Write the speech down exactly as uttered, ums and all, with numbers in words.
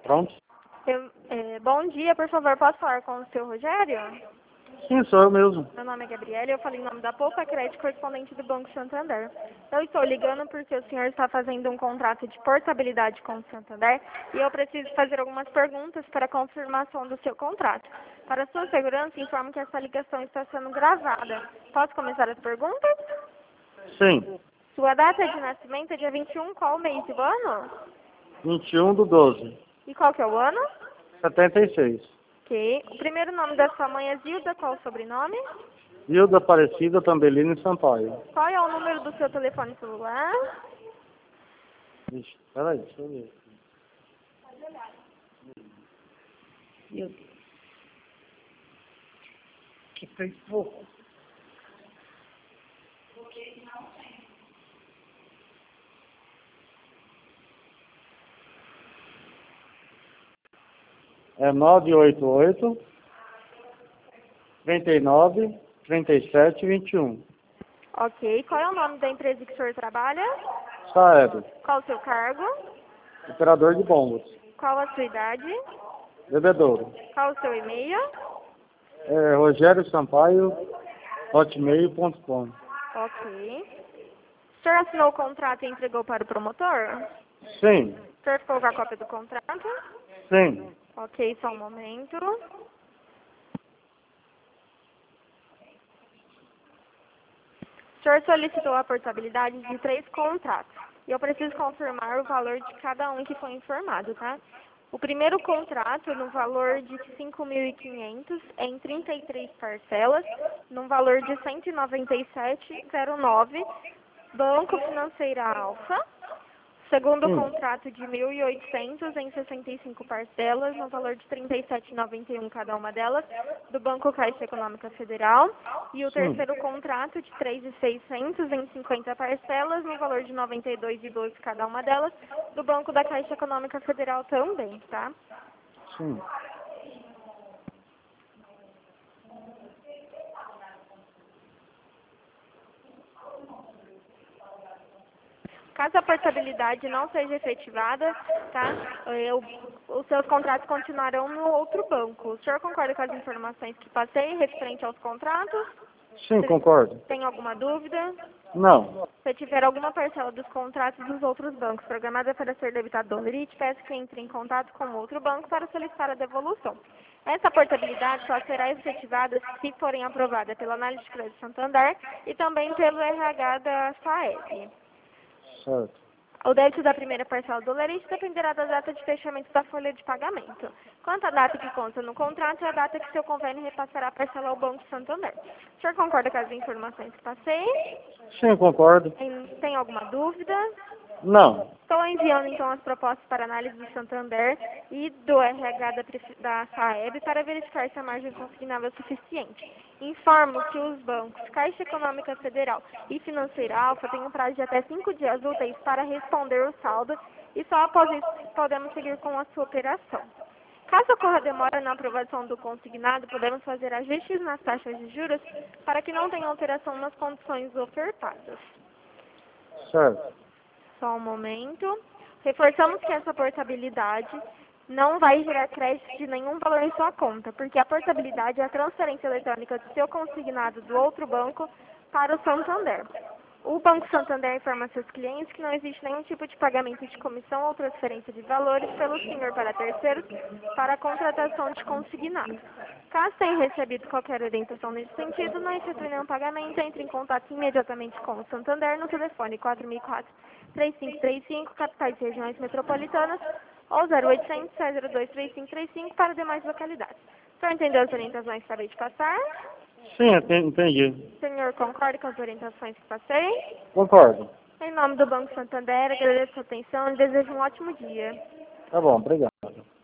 Pronto? Eu, é, bom dia, por favor, posso falar com o seu Rogério? Sim, sou eu mesmo. Meu nome é Gabriela e eu falei em nome da Poupa Crédito, correspondente do Banco Santander. Eu estou ligando porque o senhor está fazendo um contrato de portabilidade com o Santander e eu preciso fazer algumas perguntas para a confirmação do seu contrato. Para sua segurança, informo que essa ligação está sendo gravada. Posso começar as perguntas? Sim. Sua data de nascimento é dia vinte e um, qual mês do ano? vinte e um do doze. E qual que é o ano? setenta e seis. Ok. O primeiro nome da sua mãe é Zilda, qual o sobrenome? Hilda Aparecida Tambelini Sampaio. Qual é o número do seu telefone celular? Vixe, peraí, deixa eu ver. Meu Deus. Que foi pouco. É nove oito oito, trinta e nove, trinta e sete, vinte e um. Ok. Qual é o nome da empresa que o senhor trabalha? Saeb, Qual o seu cargo? operador de bombas. Qual a sua idade? Bebedouro. Qual o seu e-mail? É Rogério Sampaio, hotmail ponto com. Ok. O senhor assinou o contrato e entregou para o promotor? Sim, O senhor ficou com a cópia do contrato? sim. Ok, só um momento. O senhor solicitou a portabilidade de três contratos. E eu preciso confirmar o valor de cada um que foi informado, tá? O primeiro contrato, no valor de cinco mil e quinhentos, em trinta e três parcelas, no valor de cento e noventa e sete vírgula zero nove, Banco Financeira Alfa. Segundo Sim. contrato de mil e oitocentos em sessenta e cinco parcelas, no valor de trinta e sete vírgula noventa e um cada uma delas, do Banco Caixa Econômica Federal. E o Sim. terceiro contrato de três mil e seiscentos em cinquenta parcelas, no valor de noventa e dois vírgula doze cada uma delas, do Banco da Caixa Econômica Federal também, tá? Sim. Caso a portabilidade não seja efetivada, tá? Eu, os seus contratos continuarão no outro banco. O senhor concorda com as informações que passei referente aos contratos? Sim, concordo. Tem alguma dúvida? Não. Se tiver alguma parcela dos contratos dos outros bancos programada para ser debitada do Lerite, peço que entre em contato com o outro banco para solicitar a devolução. Essa portabilidade só será efetivada se forem aprovada pela análise de crédito Santander e também pelo R H da Saeb. Certo. O débito da primeira parcela do Lerite dependerá da data de fechamento da folha de pagamento. Quanto à data que consta no contrato, é a data que seu convênio repassará a parcela ao Banco Santander. O senhor concorda com as informações que passei? Sim, concordo. Tem, tem alguma dúvida? Não. Estou enviando então as propostas para análise do Santander e do R H da, Prefe- da Saeb para verificar se a margem consignável é suficiente. Informo que os bancos Caixa Econômica Federal e Financeira Alfa têm um prazo de até cinco dias úteis para responder o saldo e só após isso podemos seguir com a sua operação. Caso ocorra demora na aprovação do consignado, podemos fazer ajustes nas taxas de juros para que não tenha alteração nas condições ofertadas. Certo. Só um momento. Reforçamos que essa portabilidade não vai gerar crédito de nenhum valor em sua conta, porque a portabilidade é a transferência eletrônica do seu consignado do outro banco para o Santander. O Banco Santander informa a seus clientes que não existe nenhum tipo de pagamento de comissão ou transferência de valores pelo senhor para terceiros para a contratação de consignado. Caso tenha recebido qualquer orientação nesse sentido, não efetue nenhum pagamento, entre em contato imediatamente com o Santander no telefone quatro mil e quatro, três cinco três cinco, capitais e regiões metropolitanas, ou zero oitocentos, seis zero dois, três cinco três cinco para demais localidades. O senhor entendeu as orientações que acabei de passar? Sim, enten- entendi. O senhor concorda com as orientações que passei? Concordo. Em nome do Banco Santander, agradeço a atenção e desejo um ótimo dia. Tá bom, obrigado.